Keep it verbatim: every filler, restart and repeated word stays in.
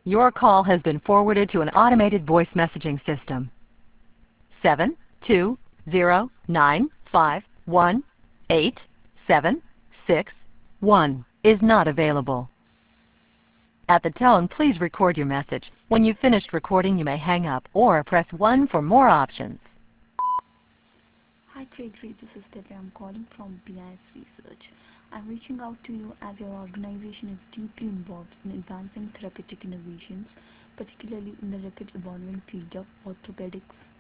Your call has been forwarded to an automated voice messaging system. seven two zero nine five one eight seven six one is not available. At the tone, please record your message. When you've finished recording, you may hang up or press one for more options. Hi Gregory, this is Divya. I'm calling from B I S Research. I'm reaching out to you as your organization is deeply involved in advancing therapeutic innovations, particularly in the rapid evolving field of orthopedics.